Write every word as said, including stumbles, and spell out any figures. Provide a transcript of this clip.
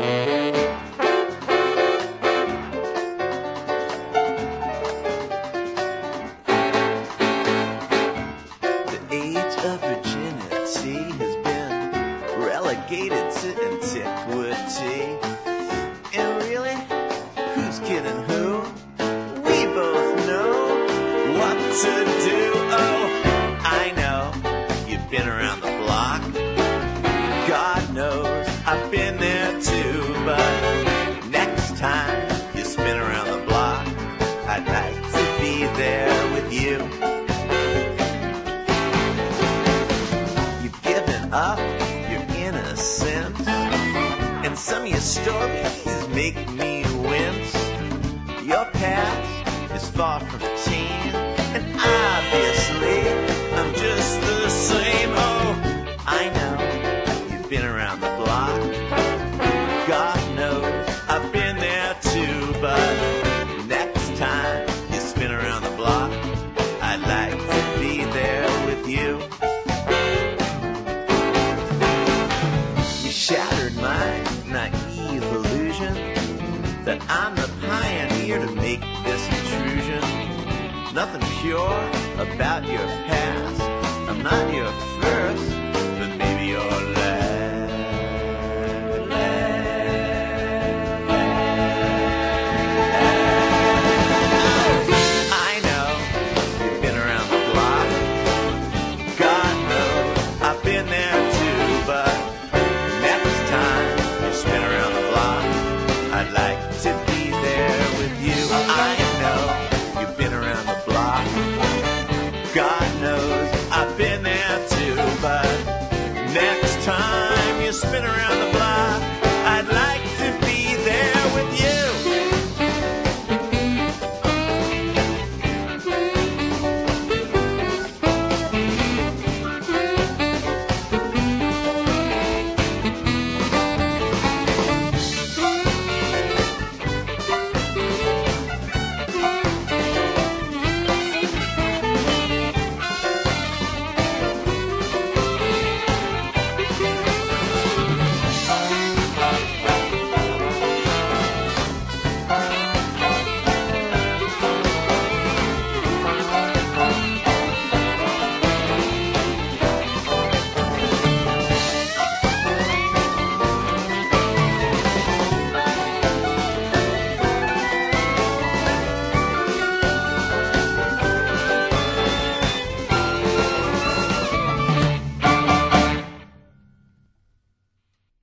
Of virginity has been relegated to antiquity. And really, who's kidding who? We both know what to do. Oh, I know you've been around the block. God knows I've been there too. But next time you spin around the block, I'd like to be there with you. Up, you're innocent, and some of your stories make me wince. Your past is far from tame, and obviously I'm just the same. Oh, I know you've been around the block. God knows I've been there too, but next time you spin around the block, I'd like to be there with you. Shattered my naive illusion that I'm the pioneer to make this intrusion. Nothing pure about your past. I'm not your first, but maybe your last. I know you've been around the block. God knows I've been there too, but spin around the block, I'd like to be there with you. I know you've been around the block. God knows I've been there too. But next time you spin around the